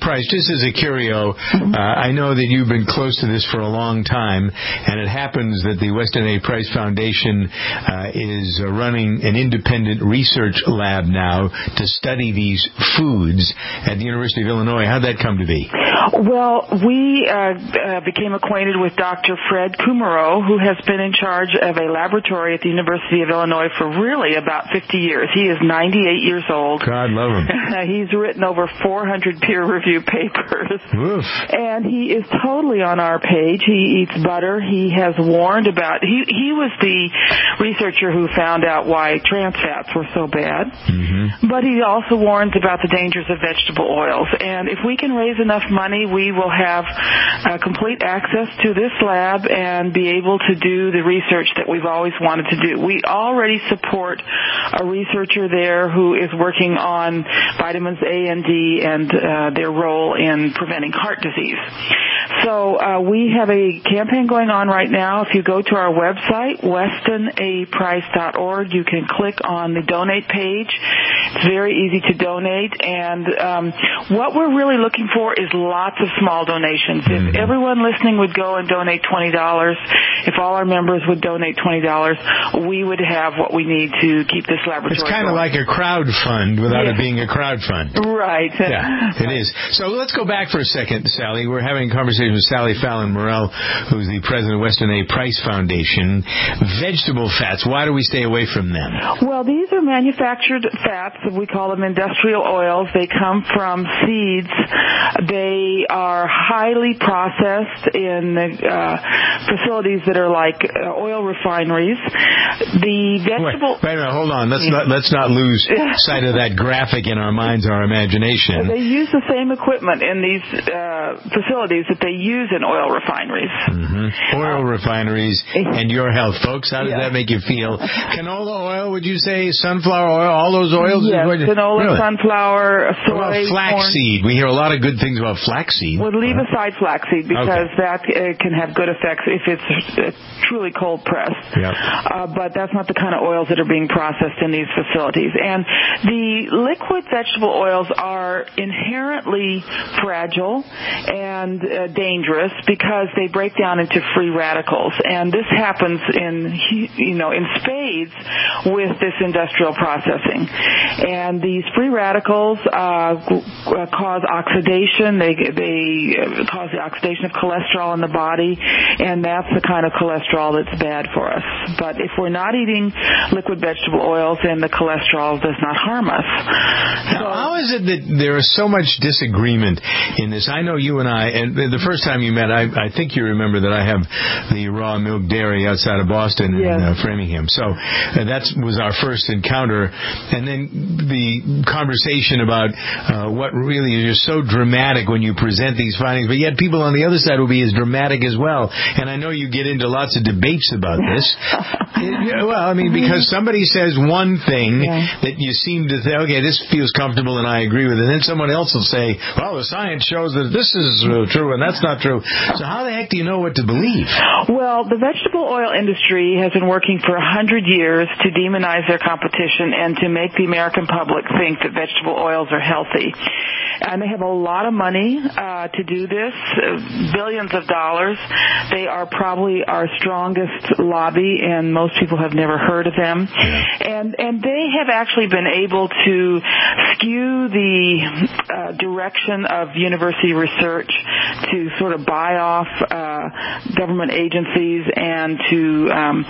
Price, just as a curio, uh, I know that you've been close to this for a long time, and it happens that the Weston A. Price Foundation uh, is uh, running an independent research lab now to study these foods at the University of Illinois. How'd that come to be? Well, we uh, uh, became acquainted with Doctor Fred Kumerow, who has been in charge of a laboratory at the University of Illinois for really about fifty years. He is ninety-eight years old. God love him. He's written over four hundred peer-reviewed papers. Oof. And he is totally on our page. He eats butter. He has warned about... He, he was the researcher who found out why trans fats were so bad. Mm-hmm. But he also warns about the dangers of vegetable oils. And if we can raise enough money, we will have uh, complete access to this lab and be able to do the research that we've always wanted to do. We already support a researcher there who is working on vitamins A and D and uh, their role in preventing heart disease. So uh, we have a campaign going on right now. If you go to our website, weston a price dot org, you can click on the donate page. It's very easy to donate. And um, what we're really looking for is lots of small donations. Mm-hmm. If everyone listening would go and donate twenty dollars, if all our members would donate twenty dollars, we would have what we need to keep this laboratory It's kind of going. like a crowd fund without yes. it being a crowd fund. Right. Yeah, it is. So let's go back for a second, Sally. We're having a conversation with Sally Fallon Morell, who's the president of Weston A. Price Foundation. Vegetable fats, why do we stay away from them? Well, these are manufactured fats. We call them industrial oils. They come from seeds. They are highly processed in uh, facilities that are like uh, oil refineries. The vegetable... Wait, wait a minute, hold on. Let's not, let's not lose sight of that graphic in our minds, our imagination. They use the same equipment in these uh, facilities that they use in oil refineries. Mm-hmm. Oil uh, refineries and your health, folks. How does yeah. that make you feel? Canola oil, would you say? Sunflower oil? All those oils? Yes, canola, really? sunflower, soy, what about flaxseed? We hear a lot of good things about flaxseed. Well, leave uh, aside flaxseed because okay. that uh, can have good effects if it's uh, truly cold pressed. Yep. Uh, but that's not the kind of oils that are being processed in these facilities. And the liquid vegetable oils are inherently fragile and uh, dangerous because they break down into free radicals. And this happens in, you know, in spades with this industrial processing. And these free radicals uh, cause oxidation. They they cause the oxidation of cholesterol in the body, and that's the kind of cholesterol that's bad for us. But if we're not eating liquid vegetable oils, then the cholesterol does not harm us. So how is it that there is so much disagreement in this? I know you and I, and the first time you met, I, I think you remember that I have the raw milk dairy outside of Boston yes. in uh, Framingham. So uh, that was our first encounter. And then the conversation about uh, what really is just so dramatic when you present these findings, but yet people on the other side will be as dramatic as well. And I know you get into lots of debates about this. Yeah, well, I mean, because somebody says one thing yeah. that you seem to think, okay, this feels comfortable and I agree with it. And then someone else will say, well, the science shows that this is uh, true and that's not true. So how the heck do you know what to believe? Well, the vegetable oil industry has been working for a hundred years to demonize their competition and to make the American public think that vegetable oils are healthy. And they have a lot of money uh, to do this, uh, billions of dollars. They are probably our strongest lobby, and most people have never heard of them. And and they have actually been able to skew the uh, direction of university research to sort of buy off uh, government agencies and to um,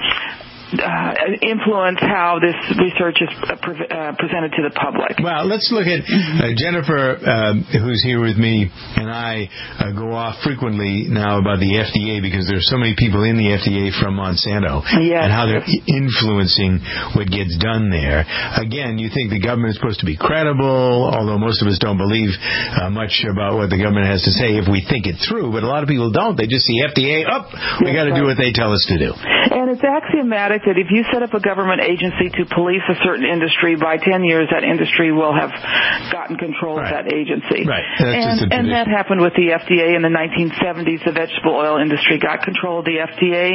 Uh, influence how this research is uh, pre- uh, presented to the public. Well, let's look at uh, Jennifer, uh, who's here with me, and I uh, go off frequently now about the F D A because there's so many people in the F D A from Monsanto yes. and how they're influencing what gets done there. Again, you think the government is supposed to be credible, although most of us don't believe uh, much about what the government has to say if we think it through, but a lot of people don't. They just see F D A, up, oh, we got to right. do what they tell us to do. And and it's axiomatic that if you set up a government agency to police a certain industry, by ten years that industry will have gotten control right. of that agency. Right. That's and, and that happened with the F D A in the nineteen seventies. The vegetable oil industry got control of the F D A,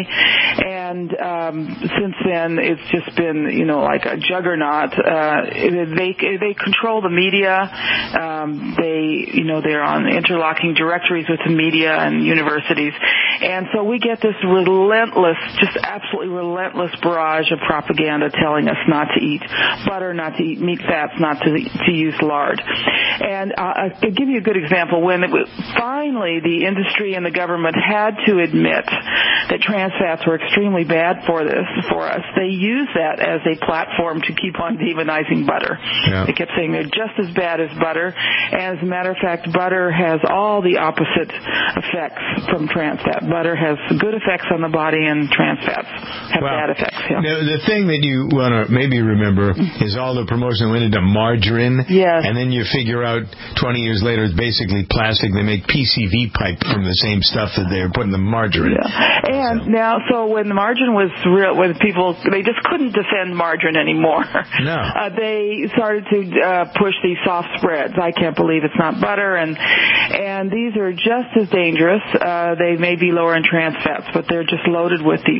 and um, since then it's just been, you know, like a juggernaut. Uh, they they control the media. Um, they, you know, they're on interlocking directories with the media and universities, and so we get this relentless, just absolutely relentless barrage of propaganda telling us not to eat butter, not to eat meat fats, not to to use lard. And uh, I'll give you a good example. When it was, finally the industry and the government had to admit that trans fats were extremely bad for this for us, they used that as a platform to keep on demonizing butter. Yeah. They kept saying they're just as bad as butter, and as a matter of fact, butter has all the opposite effects from trans fat. Butter has good effects on the body, and trans fats have well, bad effects. Yeah. The, the thing that you want to maybe remember is all the promotion went into margarine, yes. and then you figure out twenty years later it's basically plastic. They make P C V pipe from the same stuff that they're putting in the margarine. Yeah. And so. now, so when the margarine was real, when people, they just couldn't defend margarine anymore. No. Uh, they started to uh, push these soft spreads. I can't believe it's not butter, and and these are just as dangerous. Uh, they may be lower in trans fats, but they're just loaded with these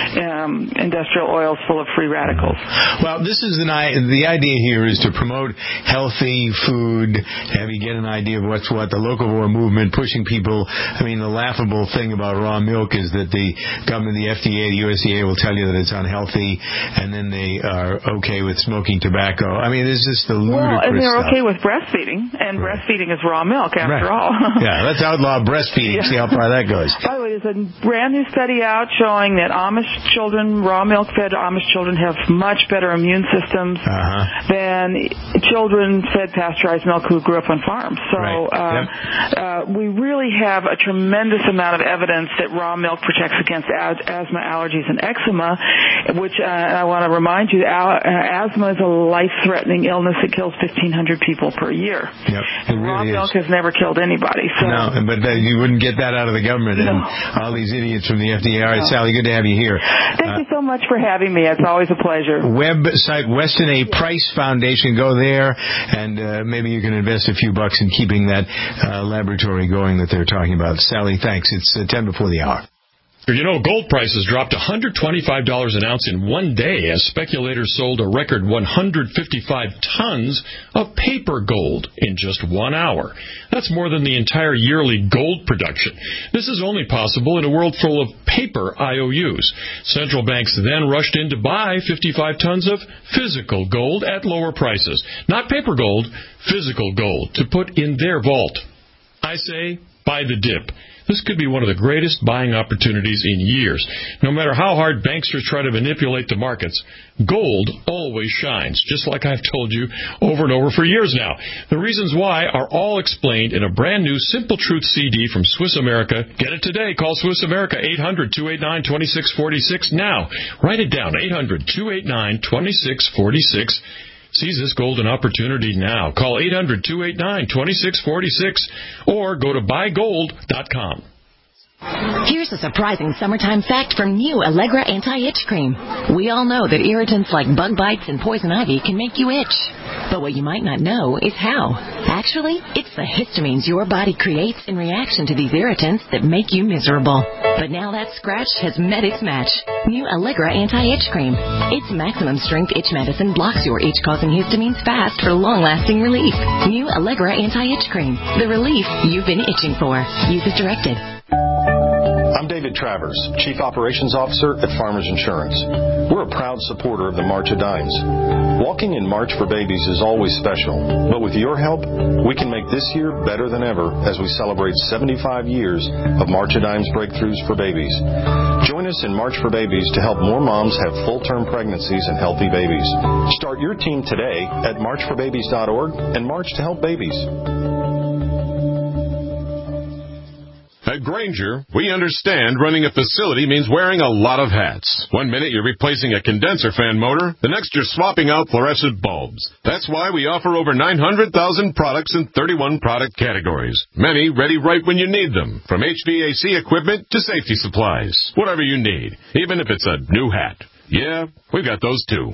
um, industrial oils full of free radicals. Well, this is an the idea here is to promote healthy food, have you get an idea of what's what. The local war movement pushing people. I mean, the laughable thing about raw milk is that the government, the F D A, the U S D A will tell you that it's unhealthy, and then they are okay with smoking tobacco. I mean, it's just the ludicrous Well, and they're stuff. okay with breastfeeding, and right. breastfeeding is raw milk after right. all. Yeah, let's outlaw breastfeeding. Yeah. See how far that goes. By the way, there's a brand new study out showing that Amish children, raw milk-fed Amish children, have much better immune systems uh-huh. than children fed pasteurized milk who grew up on farms. So right. uh, yep. uh, we really have a tremendous amount of evidence that raw milk protects against as- asthma, allergies, and eczema, which uh, I want to remind you, al- uh, asthma is a life-threatening illness that kills fifteen hundred people per year. Yep, it raw really milk is. has never killed anybody. So. No, but uh, you wouldn't get that out of the government no. and all these idiots from the F D A. All right, no. Sally, good to have you here. Thank uh, you so much for having me. It's always a pleasure. Website, Weston A. Price Foundation. Go there, and uh, maybe you can invest a few bucks in keeping that uh, laboratory going that they're talking about. Sally, thanks. It's uh, ten before the hour. You know, gold prices dropped one hundred twenty-five dollars an ounce in one day as speculators sold a record one hundred fifty-five tons of paper gold in just one hour. That's more than the entire yearly gold production. This is only possible in a world full of paper I O Us. Central banks then rushed in to buy fifty-five tons of physical gold at lower prices. Not paper gold, physical gold, to put in their vault. I say, buy the dip. This could be one of the greatest buying opportunities in years. No matter how hard banksters try to manipulate the markets, gold always shines, just like I've told you over and over for years now. The reasons why are all explained in a brand new Simple Truth C D from Swiss America. Get it today. Call Swiss America, eight hundred, two eight nine, two six four six now. Write it down, eight hundred, two eight nine, two six four six. Seize this golden opportunity now. Call eight hundred, two eight nine, two six four six or go to buy gold dot com. Here's a surprising summertime fact from new Allegra Anti-Itch Cream. We all know that irritants like bug bites and poison ivy can make you itch. But what you might not know is how. Actually, it's the histamines your body creates in reaction to these irritants that make you miserable. But now that scratch has met its match. New Allegra Anti-Itch Cream. Its maximum strength itch medicine blocks your itch-causing histamines fast for long-lasting relief. New Allegra Anti-Itch Cream. The relief you've been itching for. Use as directed. I'm David Travers, Chief Operations Officer at Farmers Insurance. We're a proud supporter of the March of Dimes. Walking in March for Babies is always special, but with your help, we can make this year better than ever as we celebrate seventy-five years of March of Dimes breakthroughs for babies. Join us in March for Babies to help more moms have full-term pregnancies and healthy babies. Start your team today at march for babies dot org and march to help babies. At Grainger, we understand running a facility means wearing a lot of hats. One minute you're replacing a condenser fan motor, the next you're swapping out fluorescent bulbs. That's why we offer over nine hundred thousand products in thirty-one product categories. Many ready right when you need them, from H V A C equipment to safety supplies. Whatever you need, even if it's a new hat. Yeah, we've got those too.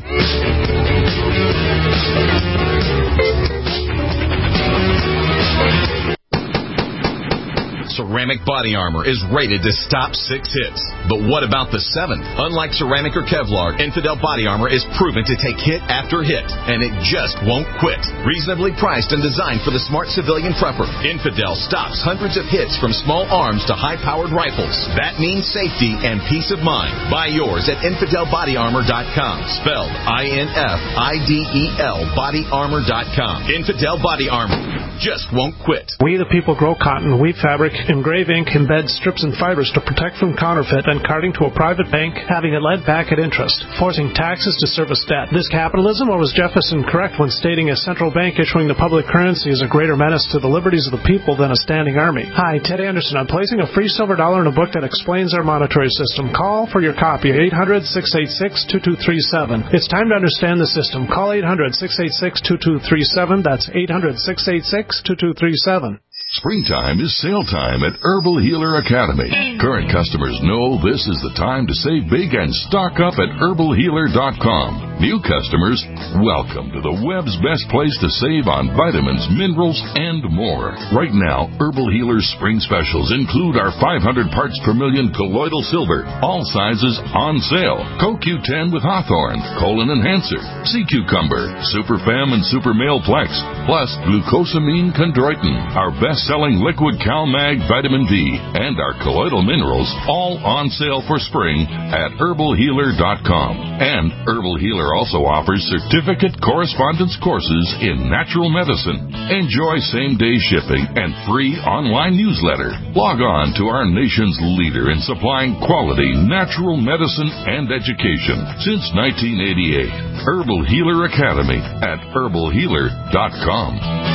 Ceramic Body Armor is rated to stop six hits. But what about the seventh? Unlike ceramic or Kevlar, Infidel Body Armor is proven to take hit after hit, and it just won't quit. Reasonably priced and designed for the smart civilian prepper, Infidel stops hundreds of hits from small arms to high-powered rifles. That means safety and peace of mind. Buy yours at infidel body armor dot com, spelled I N F I D E L body armor dot com. Infidel Body Armor just won't quit. We the people grow cotton, weave fabric, engrave ink, embed strips and fibers to protect from counterfeit and carting to a private bank, having it lent back at interest, forcing taxes to service debt. This capitalism, or was Jefferson correct when stating a central bank issuing the public currency is a greater menace to the liberties of the people than a standing army? Hi, Ted Anderson. I'm placing a free silver dollar in a book that explains our monetary system. Call for your copy, eight hundred, six eight six, two two three seven. It's time to understand the system. Call eight hundred, six eight six, two two three seven. That's eight hundred, six eight six, two two three seven. Springtime is sale time at Herbal Healer Academy. Current customers know this is the time to save big and stock up at herbal healer dot com. New customers, welcome to the web's best place to save on vitamins, minerals, and more. Right now, Herbal Healer's spring specials include our five hundred parts per million colloidal silver, all sizes on sale. Co Q ten with Hawthorne, Colon Enhancer, Sea Cucumber, Super Fem and Super Male Plex, plus Glucosamine Chondroitin, our best-selling liquid CalMag Vitamin D, and our colloidal minerals, all on sale for spring at herbal healer dot com. And Herbal Healer also offers certificate correspondence courses in natural medicine. Enjoy same-day shipping and free online newsletter. Log on to our nation's leader in supplying quality natural medicine and education since nineteen eighty-eight. Herbal Healer Academy at herbal healer dot com.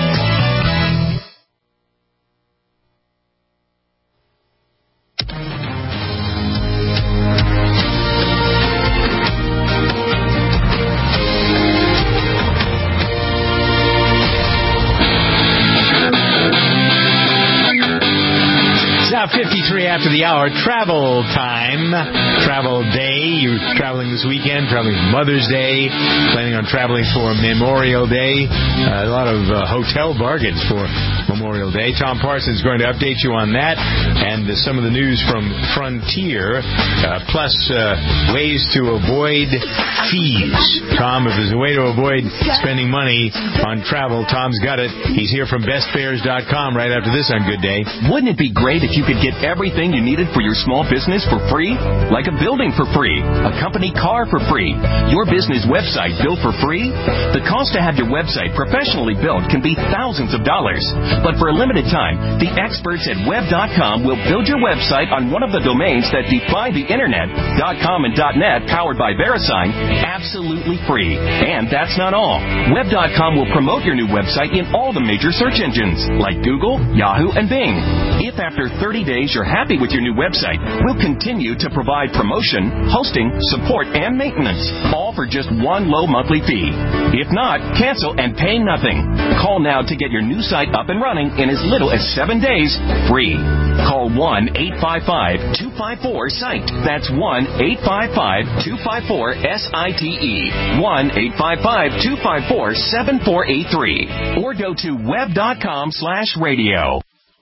fifty-three after the hour, travel time, travel day. You're traveling this weekend, traveling for Mother's Day, planning on traveling for Memorial Day. Uh, a lot of uh, hotel bargains for Memorial Day. Tom Parsons is going to update you on that and uh, some of the news from Frontier, uh, plus uh, ways to avoid fees. Tom, if there's a way to avoid spending money on travel, Tom's got it. He's here from best fares dot com right after this on Good Day. Wouldn't it be great if you could get everything you needed for your small business for free? Like a building for free, a company car for free, your business website built for free? The cost to have your website professionally built can be thousands of dollars. But for a limited time, the experts at web dot com will build your website on one of the domains that defy the internet, .com and .net, powered by VeriSign, absolutely free. And that's not all. web dot com will promote your new website in all the major search engines, like Google, Yahoo, and Bing. If after thirty days you're happy with your new website, we'll continue to provide promotion, hosting, support, and maintenance, all for just one low monthly fee. If not, cancel and pay nothing. Call now to get your new site up and running in as little as seven days, free. Call one eight five five, two five four, S I T E. That's one eight five five, two five four, S I T E. one eight five five, two five four, seven four eight three. Or go to web dot com slash radio.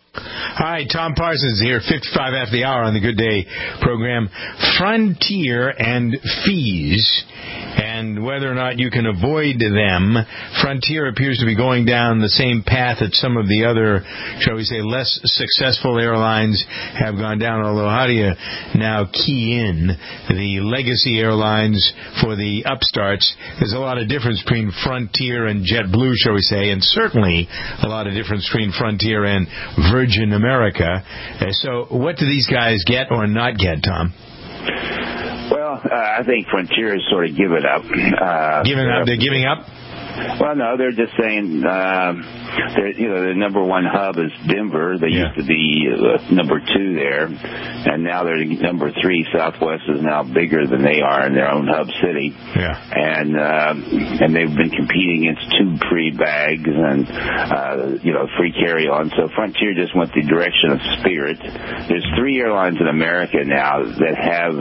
Hi, Tom Parsons here, fifty-five after the hour on the Good Day program. Frontier and fees, and whether or not you can avoid them. Frontier appears to be going down the same path that some of the other, shall we say, less successful airlines have gone down, although how do you now key in the legacy airlines for the upstarts? There's a lot of difference between Frontier and JetBlue, shall we say, and certainly a lot of difference between Frontier and Virgin America. Uh, so what do these guys get or not get, Tom? Well, uh, I think Frontier has sort of given up. Uh, giving up? They're giving up? Well, no, they're just saying, um, they're, you know, the number one hub is Denver. They yeah. used to be uh, number two there, and now they're number three. Southwest is now bigger than they are in their own hub city. Yeah. And uh, and they've been competing against tube-free bags and, uh, you know, free carry-on. So Frontier just went the direction of Spirit. There's three airlines in America now that have,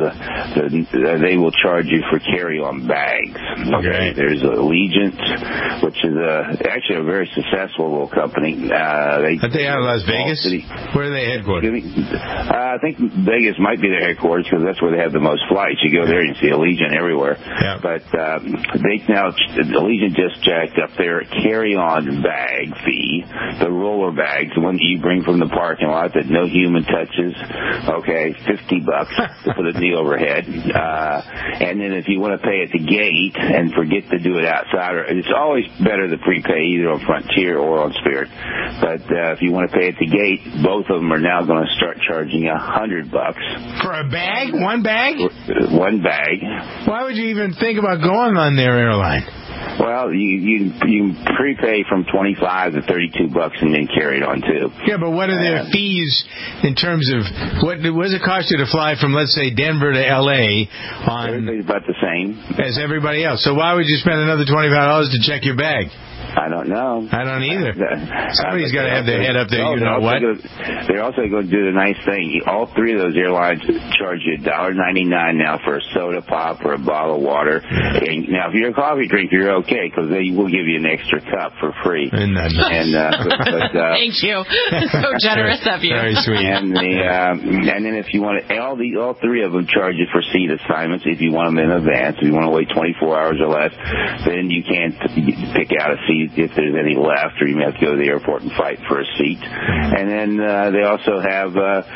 the, they will charge you for carry-on bags. Okay. There's Allegiant, which is a, actually a very successful little company. Uh, they, Are they out of Las Vegas? City. Where are they headquartered? Uh, I think Vegas might be their headquarters because that's where they have the most flights. You go there and you see Allegiant everywhere. Yeah. But um, they now, Allegiant just jacked up their carry-on bag fee, the roller bags, the one that you bring from the parking lot that no human touches. Okay, fifty bucks to put a knee overhead. Uh, and then if you want to pay at the gate and forget to do it outside, or it's always better to prepay either on Frontier or on Spirit. But uh, if you want to pay at the gate, both of them are now going to start charging a hundred bucks for a bag. One bag. One bag. Why would you even think about going on their airline? Well, you you you prepay from twenty five to thirty two bucks and then carry it on too. Yeah, but what are their uh, fees in terms of what, what does it cost you to fly from, let's say, Denver to L A on? Everybody's about the same as everybody else. So why would you spend another twenty five dollars to check your bag? I don't know. I don't either. Somebody's got to have their head up there. Oh, you know what? Gonna, they're also going to do the nice thing. All three of those airlines charge you one dollar ninety-nine now for a soda pop or a bottle of water. And now, if you're a coffee drinker, you're okay because they will give you an extra cup for free. And, and uh, but, but, uh, thank you. So generous of you. Very sweet. And the uh, and then if you want to, all the all three of them charge you for seat assignments if you want them in advance. If you want to wait twenty-four hours or less, then you can't pick out a seat if there's any left, or you may have to go to the airport and fight for a seat. And then uh, they also have,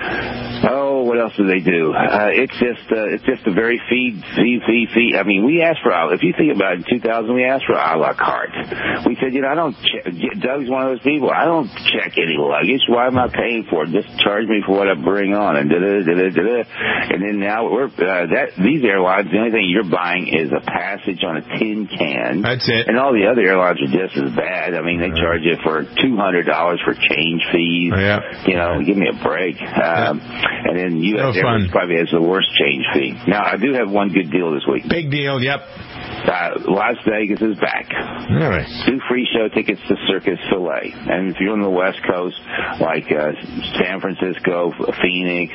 uh, oh, what else do they do? Uh, it's just uh, it's just a very fee, fee, fee, fee. I mean, we asked for, if you think about it, in two thousand, we asked for a la carte. We said, you know, I don't check. Doug's one of those people. I don't check any luggage. Why am I paying for it? Just charge me for what I bring on. And da-da, da-da, da-da. And then now we're uh, that these airlines, the only thing you're buying is a passage on a tin can. That's it. And all the other airlines are just as bad. I mean, they charge you for two hundred dollars for change fees. Yeah. You know, give me a break. Um, yeah. And then U S Airways probably has the worst change fee. Now, I do have one good deal this week. Big deal, yep. Uh, Las Vegas is back. All right. Two free show tickets to Circus Soleil. And if you're on the West Coast, like uh, San Francisco, Phoenix,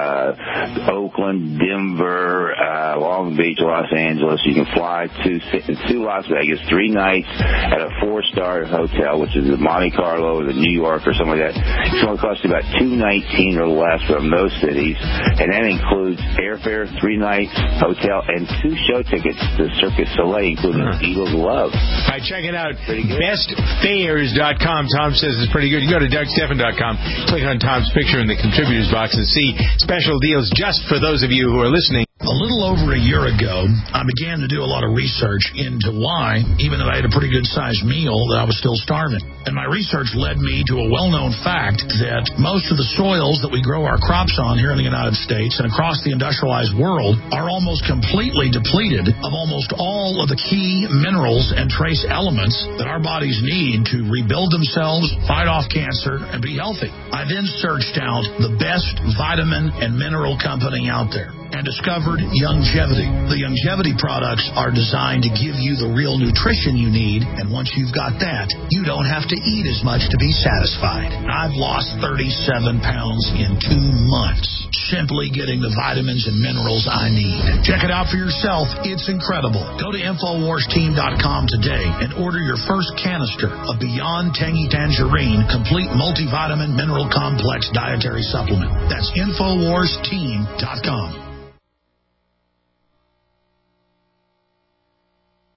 uh, Oakland, Denver, uh, Long Beach, Los Angeles, you can fly to, to Las Vegas three nights at a four-star hotel, which is the Monte Carlo or the New York or something like that. It's going to cost you about two nineteen or less from those cities. And that includes airfare, three nights, hotel, and two show tickets to Circus Soleil, including uh-huh. Eagles Love. All right, check it out. best fares dot com. Tom says it's pretty good. You go to Doug Stephan dot com, click on Tom's picture in the contributors box and see special deals just for those of you who are listening. A little over a year ago, I began to do a lot of research into why, even though I had a pretty good-sized meal, that I was still starving. And my research led me to a well-known fact that most of the soils that we grow our crops on here in the United States and across the industrialized world are almost completely depleted of almost all of the key minerals and trace elements that our bodies need to rebuild themselves, fight off cancer, and be healthy. I then searched out the best vitamin and mineral company out there and discovered Youngevity. The Youngevity products are designed to give you the real nutrition you need, and once you've got that, you don't have to eat as much to be satisfied. I've lost thirty-seven pounds in two months, simply getting the vitamins and minerals I need. Check it out for yourself. It's incredible. Go to Infowars Team dot com today and order your first canister of Beyond Tangy Tangerine Complete Multivitamin Mineral Complex Dietary Supplement. That's Infowars Team dot com.